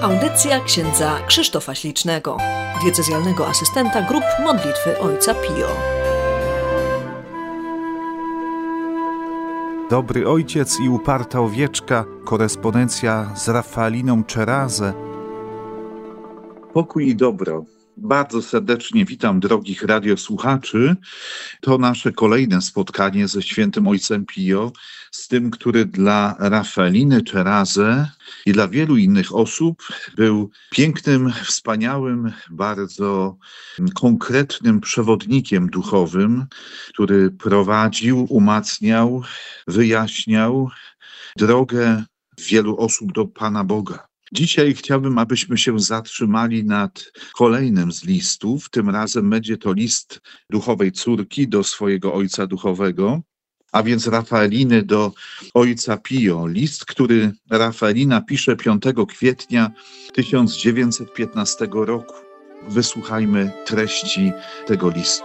Audycja księdza Krzysztofa Ślicznego, diecezjalnego asystenta grup modlitwy Ojca Pio. Dobry Ojciec i uparta owieczka, korespondencja z Rafaeliną Czerazę. Pokój i dobro. Bardzo serdecznie witam drogich radiosłuchaczy. To nasze kolejne spotkanie ze świętym Ojcem Pio, z tym, który dla Rafaeliny Czerazę i dla wielu innych osób był pięknym, wspaniałym, bardzo konkretnym przewodnikiem duchowym, który prowadził, umacniał, wyjaśniał drogę wielu osób do Pana Boga. Dzisiaj chciałbym, abyśmy się zatrzymali nad kolejnym z listów. Tym razem będzie to list duchowej córki do swojego ojca duchowego, a więc Rafaeliny do Ojca Pio. List, który Rafaelina pisze 5 kwietnia 1915 roku. Wysłuchajmy treści tego listu.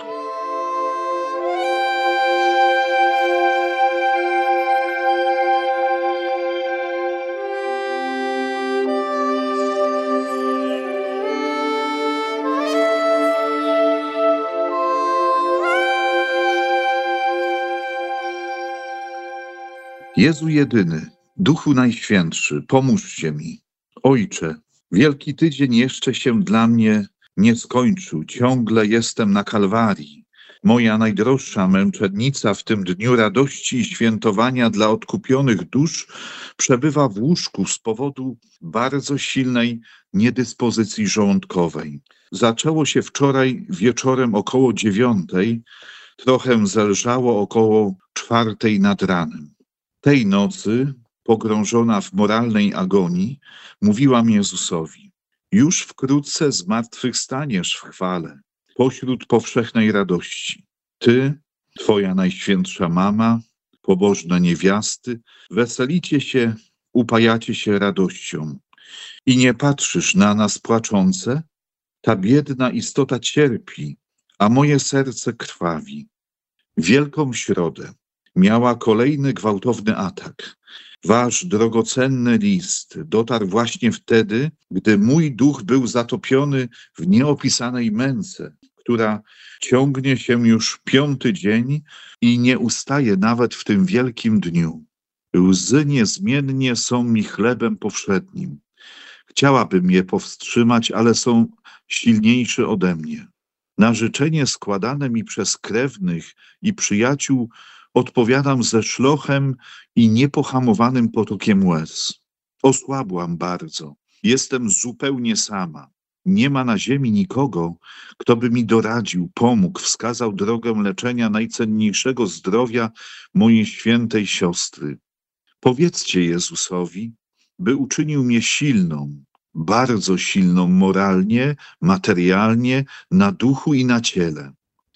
Jezu jedyny, Duchu Najświętszy, pomóżcie mi. Ojcze, Wielki Tydzień jeszcze się dla mnie nie skończył. Ciągle jestem na Kalwarii. Moja najdroższa męczennica w tym dniu radości i świętowania dla odkupionych dusz przebywa w łóżku z powodu bardzo silnej niedyspozycji żołądkowej. Zaczęło się wczoraj wieczorem około 9:00, trochę zelżało około 4:00 nad ranem. Tej nocy, pogrążona w moralnej agonii, mówiłam Jezusowi: już wkrótce zmartwychwstaniesz w chwale, pośród powszechnej radości. Ty, Twoja najświętsza mama, pobożne niewiasty, weselicie się, upajacie się radością. I nie patrzysz na nas płaczące? Ta biedna istota cierpi, a moje serce krwawi. Wielką Środę miała kolejny gwałtowny atak. Wasz drogocenny list dotarł właśnie wtedy, gdy mój duch był zatopiony w nieopisanej męce, która ciągnie się już 5. dzień i nie ustaje nawet w tym wielkim dniu. Łzy niezmiennie są mi chlebem powszednim. Chciałabym je powstrzymać, ale są silniejsze ode mnie. Na życzenie składane mi przez krewnych i przyjaciół odpowiadam ze szlochem i niepohamowanym potokiem łez. Osłabłam bardzo. Jestem zupełnie sama. Nie ma na ziemi nikogo, kto by mi doradził, pomógł, wskazał drogę leczenia najcenniejszego zdrowia mojej świętej siostry. Powiedzcie Jezusowi, by uczynił mnie silną, bardzo silną moralnie, materialnie, na duchu i na ciele.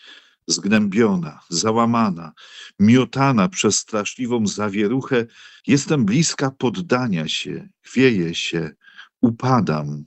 Zgnębiona, załamana, miotana przez straszliwą zawieruchę, jestem bliska poddania się, chwieję się, upadam.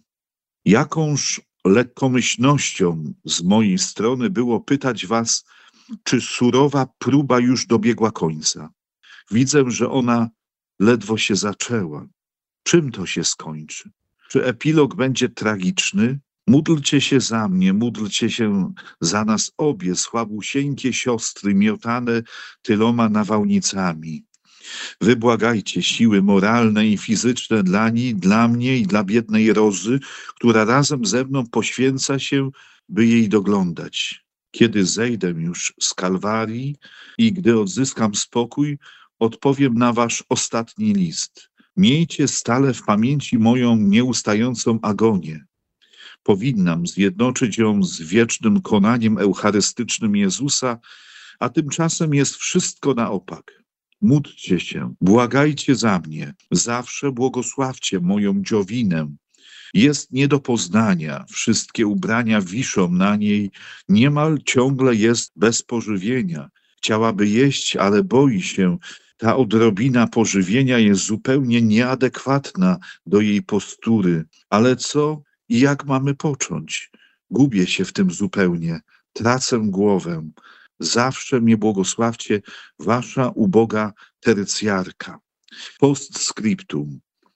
Jakąż lekkomyślnością z mojej strony było pytać was, czy surowa próba już dobiegła końca. Widzę, że ona ledwo się zaczęła. Czym to się skończy? Czy epilog będzie tragiczny? Módlcie się za mnie, módlcie się za nas obie, słabusieńkie siostry, miotane tyloma nawałnicami. Wybłagajcie siły moralne i fizyczne dla mnie i dla biednej Rozy, która razem ze mną poświęca się, by jej doglądać. Kiedy zejdę już z Kalwarii i gdy odzyskam spokój, odpowiem na wasz ostatni list. Miejcie stale w pamięci moją nieustającą agonię. Powinnam zjednoczyć ją z wiecznym konaniem eucharystycznym Jezusa, a tymczasem jest wszystko na opak. Módlcie się, błagajcie za mnie, zawsze błogosławcie moją dziowinę. Jest nie do poznania, wszystkie ubrania wiszą na niej, niemal ciągle jest bez pożywienia. Chciałaby jeść, ale boi się. Ta odrobina pożywienia jest zupełnie nieadekwatna do jej postury. Ale co i jak mamy począć? Gubię się w tym zupełnie, tracę głowę. Zawsze mnie błogosławcie, wasza uboga tercjarka. Postscriptum.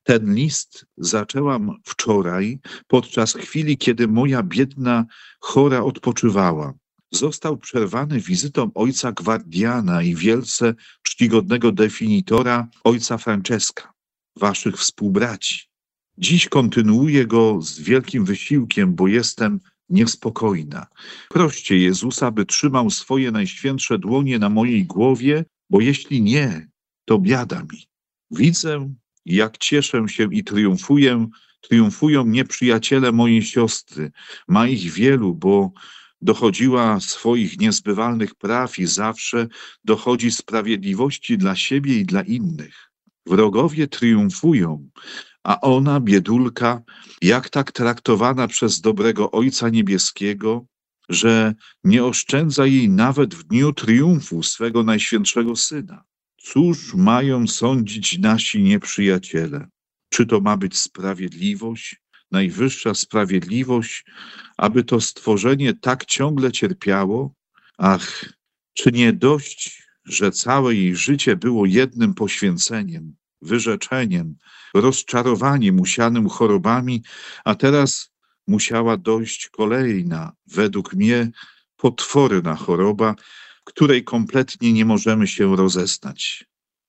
Ten list zaczęłam wczoraj, podczas chwili, kiedy moja biedna chora odpoczywała. Został przerwany wizytą ojca Gwardiana i wielce czcigodnego definitora ojca Francesca, waszych współbraci. Dziś kontynuuję go z wielkim wysiłkiem, bo jestem niespokojna. Proście Jezusa, by trzymał swoje najświętsze dłonie na mojej głowie, bo jeśli nie, to biada mi. Widzę, jak cieszę się i triumfuję. Triumfują nieprzyjaciele mojej siostry. Ma ich wielu, bo dochodziła swoich niezbywalnych praw i zawsze dochodzi sprawiedliwości dla siebie i dla innych. Wrogowie triumfują, a ona, biedulka, jak tak traktowana przez dobrego Ojca Niebieskiego, że nie oszczędza jej nawet w dniu triumfu swego Najświętszego Syna. Cóż mają sądzić nasi nieprzyjaciele? Czy to ma być sprawiedliwość, najwyższa sprawiedliwość, aby to stworzenie tak ciągle cierpiało? Ach, czy nie dość, że całe jej życie było jednym poświęceniem, wyrzeczeniem, rozczarowaniem usianym chorobami, a teraz musiała dojść kolejna, według mnie, potworna choroba, której kompletnie nie możemy się rozeznać.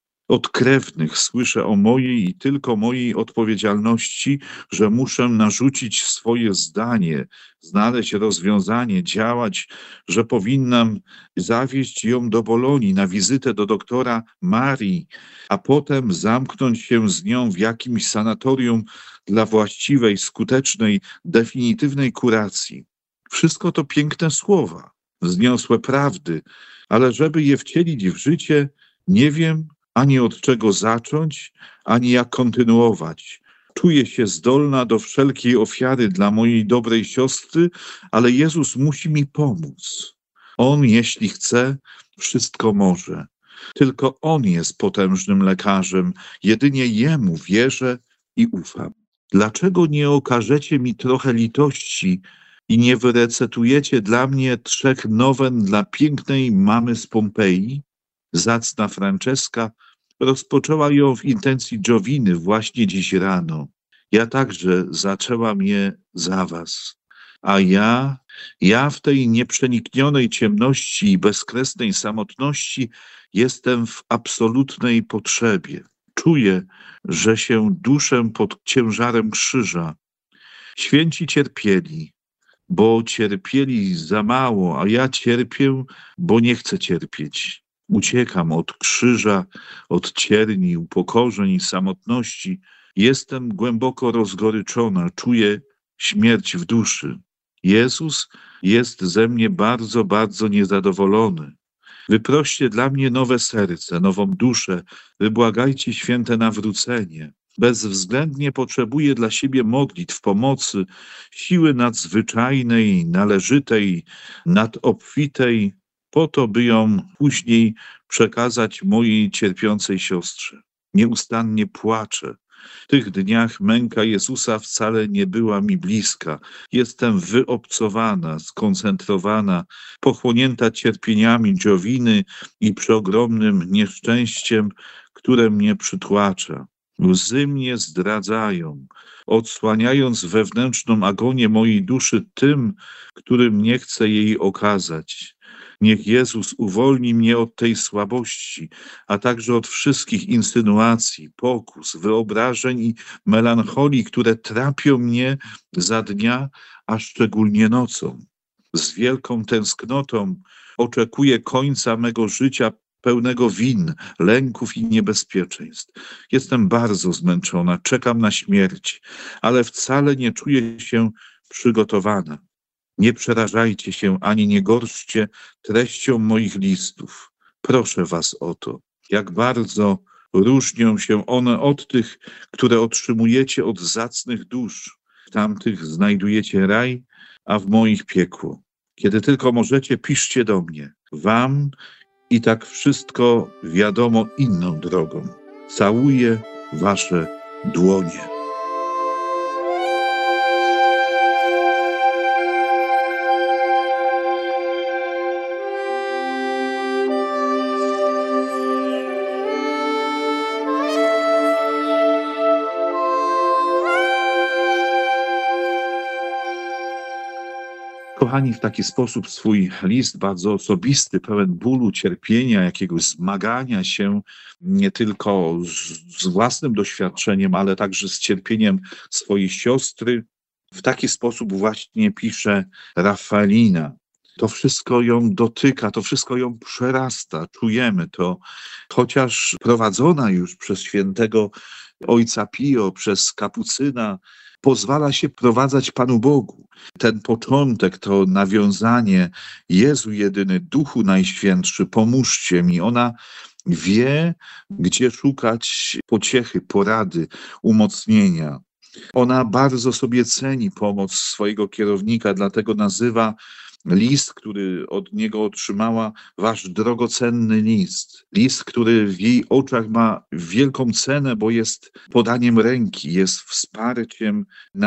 Od krewnych słyszę o mojej i tylko mojej odpowiedzialności, że muszę narzucić swoje zdanie, znaleźć rozwiązanie, działać, że powinnam zawieźć ją do Bolonii na wizytę do doktora Marii, a potem zamknąć się z nią w jakimś sanatorium dla właściwej, skutecznej, definitywnej kuracji. Wszystko to piękne słowa, wzniosłe prawdy, ale żeby je wcielić w życie, nie wiem, ani od czego zacząć, ani jak kontynuować. Czuję się zdolna do wszelkiej ofiary dla mojej dobrej siostry, ale Jezus musi mi pomóc. On, jeśli chce, wszystko może. Tylko On jest potężnym lekarzem. Jedynie Jemu wierzę i ufam. Dlaczego nie okażecie mi trochę litości i nie wyrecytujecie dla mnie 3 nowen dla pięknej mamy z Pompeji? Zacna Francesca rozpoczęła ją w intencji Gioviny właśnie dziś rano. Ja także zaczęłam je za was. A ja w tej nieprzeniknionej ciemności i bezkresnej samotności jestem w absolutnej potrzebie. Czuję, że się duszę pod ciężarem krzyża. Święci cierpieli, bo cierpieli za mało, a ja cierpię, bo nie chcę cierpieć. Uciekam od krzyża, od cierni, upokorzeń i samotności. Jestem głęboko rozgoryczona, czuję śmierć w duszy. Jezus jest ze mnie bardzo, bardzo niezadowolony. Wyproście dla mnie nowe serce, nową duszę, wybłagajcie święte nawrócenie. Bezwzględnie potrzebuję dla siebie modlitw, pomocy, siły nadzwyczajnej, należytej, nadobfitej, po to, by ją później przekazać mojej cierpiącej siostrze. Nieustannie płaczę. W tych dniach męka Jezusa wcale nie była mi bliska. Jestem wyobcowana, skoncentrowana, pochłonięta cierpieniami Gioviny i przeogromnym nieszczęściem, które mnie przytłacza. Łzy mnie zdradzają, odsłaniając wewnętrzną agonię mojej duszy tym, którym nie chcę jej okazać. Niech Jezus uwolni mnie od tej słabości, a także od wszystkich insynuacji, pokus, wyobrażeń i melancholii, które trapią mnie za dnia, a szczególnie nocą. Z wielką tęsknotą oczekuję końca mego życia pełnego win, lęków i niebezpieczeństw. Jestem bardzo zmęczona, czekam na śmierć, ale wcale nie czuję się przygotowana. Nie przerażajcie się ani nie gorszcie treścią moich listów. Proszę was o to, jak bardzo różnią się one od tych, które otrzymujecie od zacnych dusz. W tamtych znajdujecie raj, a w moich piekło. Kiedy tylko możecie, piszcie do mnie. Wam i tak wszystko wiadomo inną drogą. Całuję wasze dłonie. Kochani, w taki sposób swój list bardzo osobisty, pełen bólu, cierpienia, jakiegoś zmagania się nie tylko z własnym doświadczeniem, ale także z cierpieniem swojej siostry, w taki sposób właśnie pisze Rafaelina. To wszystko ją dotyka, to wszystko ją przerasta, czujemy to, chociaż prowadzona już przez świętego ojca Pio, przez kapucyna, pozwala się prowadzać Panu Bogu. Ten początek, to nawiązanie: Jezu jedyny, Duchu Najświętszy, pomóżcie mi. Ona wie, gdzie szukać pociechy, porady, umocnienia. Ona bardzo sobie ceni pomoc swojego kierownika, dlatego nazywa list, który od niego otrzymała, wasz drogocenny list. List, który w jej oczach ma wielką cenę, bo jest podaniem ręki, jest wsparciem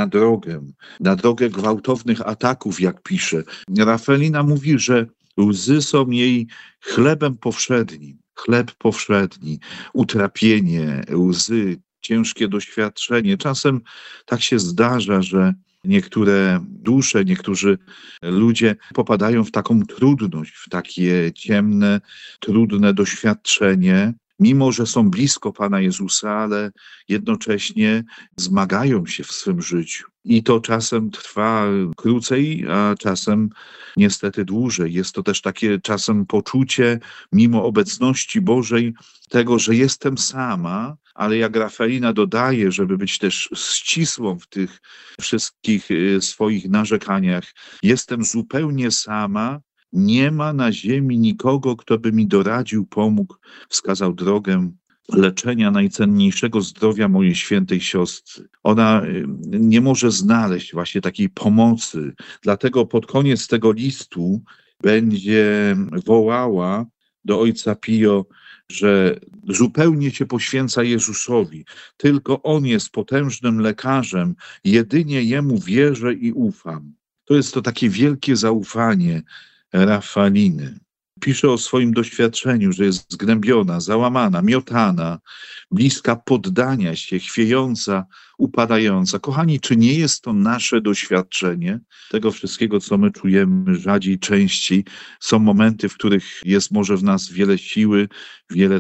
na drogę gwałtownych ataków, jak pisze. Rafaelina mówi, że łzy są jej chlebem powszednim. Chleb powszedni, utrapienie, łzy, ciężkie doświadczenie. Czasem tak się zdarza, że niektóre dusze, niektórzy ludzie popadają w taką trudność, w takie ciemne, trudne doświadczenie, mimo że są blisko Pana Jezusa, ale jednocześnie zmagają się w swym życiu. I to czasem trwa krócej, a czasem niestety dłużej. Jest to też takie czasem poczucie, mimo obecności Bożej, tego, że jestem sama, ale jak Rafaelina dodaje, żeby być też ścisłą w tych wszystkich swoich narzekaniach, jestem zupełnie sama, nie ma na ziemi nikogo, kto by mi doradził, pomógł, wskazał drogę leczenia najcenniejszego zdrowia mojej świętej siostry. Ona nie może znaleźć właśnie takiej pomocy. Dlatego pod koniec tego listu będzie wołała do ojca Pio, że zupełnie się poświęca Jezusowi. Tylko On jest potężnym lekarzem, jedynie Jemu wierzę i ufam. To jest to takie wielkie zaufanie Rafaeliny. Pisze o swoim doświadczeniu, że jest zgnębiona, załamana, miotana, bliska poddania się, chwiejąca, upadająca. Kochani, czy nie jest to nasze doświadczenie tego wszystkiego, co my czujemy rzadziej, częściej? Są momenty, w których jest może w nas wiele siły, wiele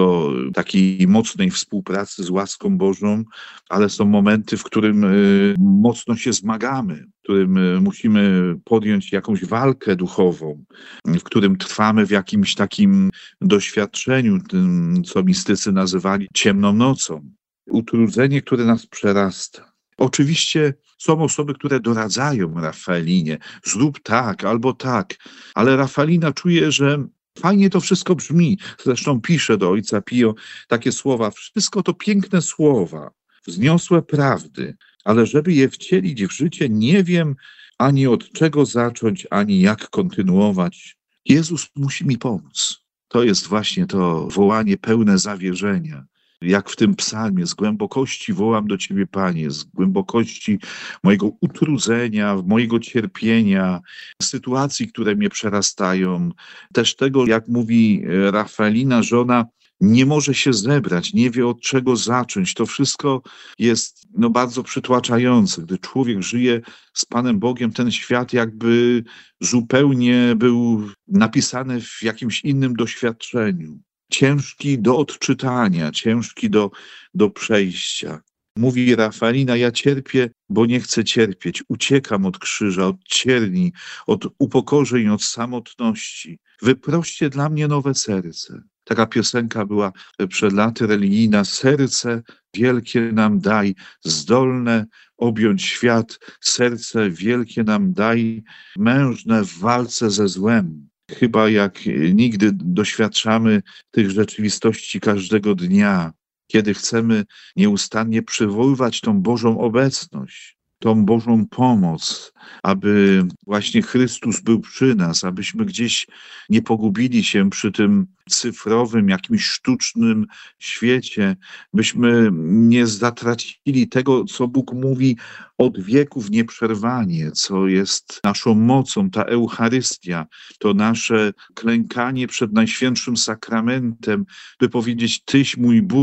takiej mocnej współpracy z łaską Bożą, ale są momenty, w którym mocno się zmagamy, w którym musimy podjąć jakąś walkę duchową, w którym trwamy w jakimś takim doświadczeniu, tym, co mistycy nazywali ciemną nocą. Utrudzenie, które nas przerasta. Oczywiście są osoby, które doradzają Rafaelinie, zrób tak albo tak, ale Rafaelina czuje, że fajnie to wszystko brzmi. Zresztą pisze do ojca Pio takie słowa: wszystko to piękne słowa, wzniosłe prawdy, ale żeby je wcielić w życie, nie wiem ani od czego zacząć, ani jak kontynuować. Jezus musi mi pomóc. To jest właśnie to wołanie pełne zawierzenia. Jak w tym psalmie: z głębokości wołam do Ciebie, Panie, z głębokości mojego utrudzenia, mojego cierpienia, sytuacji, które mnie przerastają. Też tego, jak mówi Rafaelina, że ona nie może się zebrać, nie wie od czego zacząć. To wszystko jest bardzo przytłaczające. Gdy człowiek żyje z Panem Bogiem, ten świat jakby zupełnie był napisany w jakimś innym doświadczeniu. Ciężki do odczytania, ciężki do przejścia. Mówi Rafaelina: ja cierpię, bo nie chcę cierpieć. Uciekam od krzyża, od cierni, od upokorzeń, od samotności. Wyproście dla mnie nowe serce. Taka piosenka była przed laty religijna: serce wielkie nam daj, zdolne objąć świat. Serce wielkie nam daj, mężne w walce ze złem. Chyba jak nigdy doświadczamy tych rzeczywistości każdego dnia, kiedy chcemy nieustannie przywoływać tą Bożą obecność, tą Bożą pomoc, aby właśnie Chrystus był przy nas, abyśmy gdzieś nie pogubili się przy tym cyfrowym, jakimś sztucznym świecie, byśmy nie zatracili tego, co Bóg mówi od wieków nieprzerwanie, co jest naszą mocą, ta Eucharystia, to nasze klękanie przed Najświętszym Sakramentem, by powiedzieć: Tyś mój Bóg,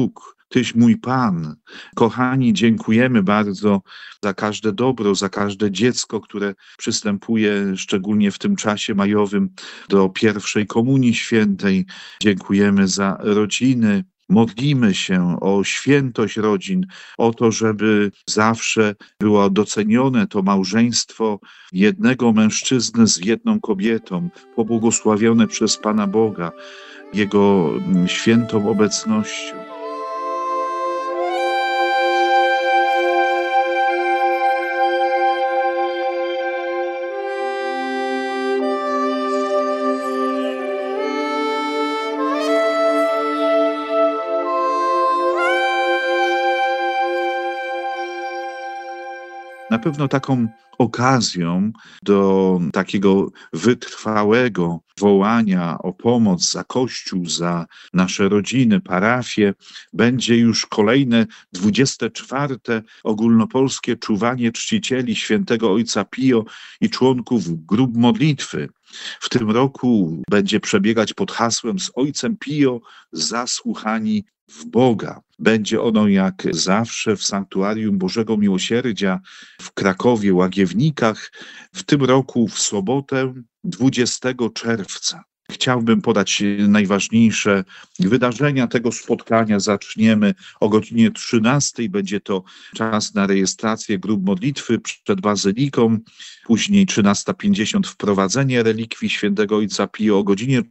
Tyś mój Pan. Kochani, dziękujemy bardzo za każde dobro, za każde dziecko, które przystępuje, szczególnie w tym czasie majowym, do pierwszej komunii świętej. Dziękujemy za rodziny. Modlimy się o świętość rodzin, o to, żeby zawsze było docenione to małżeństwo jednego mężczyzny z jedną kobietą, pobłogosławione przez Pana Boga, Jego świętą obecnością. Na pewno taką okazją do takiego wytrwałego wołania o pomoc za Kościół, za nasze rodziny, parafie, będzie już kolejne 24. ogólnopolskie czuwanie czcicieli świętego Ojca Pio i członków grup modlitwy. W tym roku będzie przebiegać pod hasłem z Ojcem Pio zasłuchani w Boga. Będzie ono jak zawsze w Sanktuarium Bożego Miłosierdzia w Krakowie, Łagiewnikach, w tym roku w sobotę 20 czerwca. Chciałbym podać najważniejsze wydarzenia tego spotkania. Zaczniemy o godzinie 13. Będzie to czas na rejestrację grup modlitwy przed Bazyliką. Później 13:50 wprowadzenie relikwii świętego Ojca Pio. O godzinie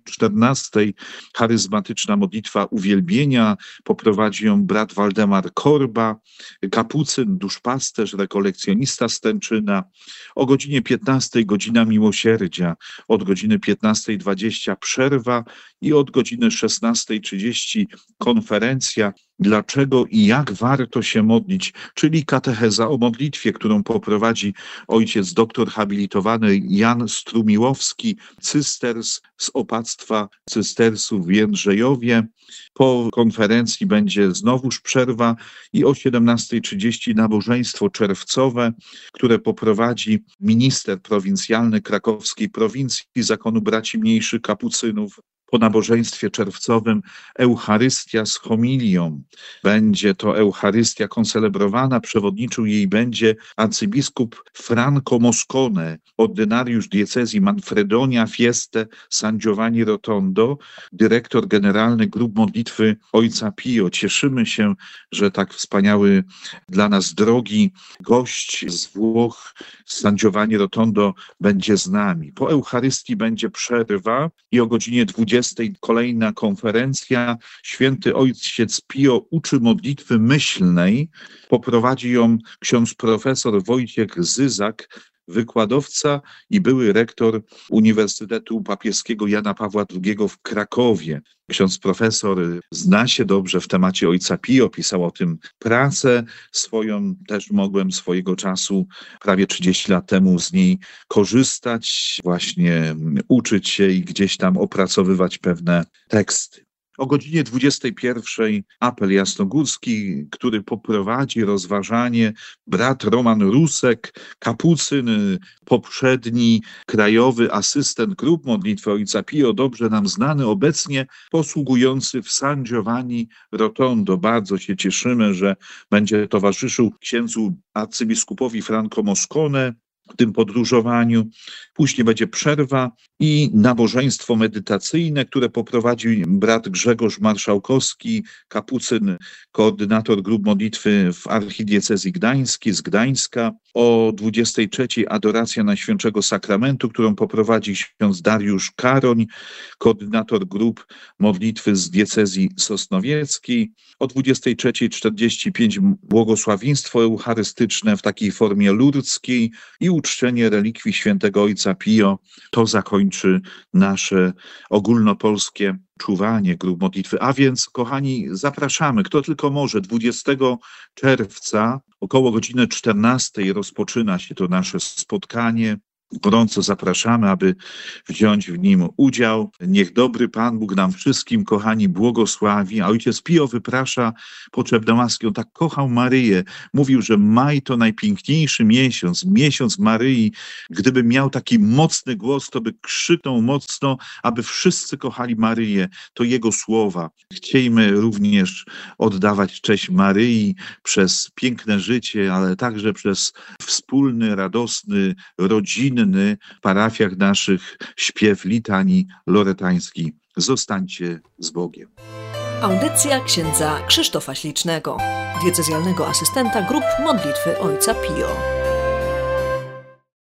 14 charyzmatyczna modlitwa uwielbienia. Poprowadzi ją brat Waldemar Korba, kapucyn, duszpasterz, rekolekcjonista z Tęczyna. O godzinie 15 godzina miłosierdzia. Od godziny 15:20 przerwa i od godziny 16:30 konferencja Dlaczego i jak warto się modlić, czyli katecheza o modlitwie, którą poprowadzi ojciec doktor habilitowany Jan Strumiłowski, cysters z opactwa cystersów w Jędrzejowie. Po konferencji będzie znowuż przerwa i o 17:30 nabożeństwo czerwcowe, które poprowadzi minister prowincjalny krakowskiej prowincji Zakonu Braci Mniejszych Kapucynów. Po nabożeństwie czerwcowym Eucharystia z homilią. Będzie to Eucharystia koncelebrowana, przewodniczył jej będzie arcybiskup Franco Moscone, ordynariusz diecezji Manfredonia, Fieste, San Giovanni Rotondo, dyrektor generalny grup modlitwy Ojca Pio. Cieszymy się, że tak wspaniały dla nas drogi gość z Włoch, z San Giovanni Rotondo będzie z nami. Po Eucharystii będzie przerwa i o godzinie 20 kolejna konferencja. Święty Ojciec Pio uczy modlitwy myślnej. Poprowadzi ją ksiądz profesor Wojciech Zyzak, wykładowca i były rektor Uniwersytetu Papieskiego Jana Pawła II w Krakowie. Ksiądz profesor zna się dobrze w temacie Ojca Pio, pisał o tym pracę swoją. Też mogłem swojego czasu, prawie 30 lat temu, z niej korzystać, właśnie uczyć się i gdzieś tam opracowywać pewne teksty. O godzinie 21 apel jasnogórski, który poprowadzi rozważanie brat Roman Rusek, kapucyn, poprzedni krajowy asystent grup modlitwy Ojca Pio, dobrze nam znany, obecnie posługujący w San Giovanni Rotondo. Bardzo się cieszymy, że będzie towarzyszył księdzu arcybiskupowi Franco Moscone w tym podróżowaniu. Później będzie przerwa i nabożeństwo medytacyjne, które poprowadzi brat Grzegorz Marszałkowski, kapucyn, koordynator grup modlitwy w archidiecezji gdańskiej, z Gdańska. O 23:00 adoracja Najświętszego Sakramentu, którą poprowadzi ksiądz Dariusz Karoń, koordynator grup modlitwy z diecezji sosnowieckiej. O 23:45 błogosławieństwo eucharystyczne w takiej formie lurdzkiej i uczczenie relikwii świętego Ojca Pio. To zakończy nasze ogólnopolskie czuwanie grup modlitwy. A więc, kochani, zapraszamy, kto tylko może. 20 czerwca około godziny 14:00 rozpoczyna się to nasze spotkanie. Gorąco zapraszamy, aby wziąć w nim udział. Niech dobry Pan Bóg nam wszystkim, kochani, błogosławi. A ojciec Pio wyprasza potrzebne łaski. On tak kochał Maryję. Mówił, że maj to najpiękniejszy miesiąc, miesiąc Maryi. Gdyby miał taki mocny głos, to by krzyknął mocno, aby wszyscy kochali Maryję. To jego słowa. Chciejmy również oddawać cześć Maryi przez piękne życie, ale także przez wspólny, radosny, rodzinny w parafiach naszych śpiew litanii loretański. Zostańcie z Bogiem. Audycja księdza Krzysztofa Ślicznego, diecezjalnego asystenta grup modlitwy Ojca Pio.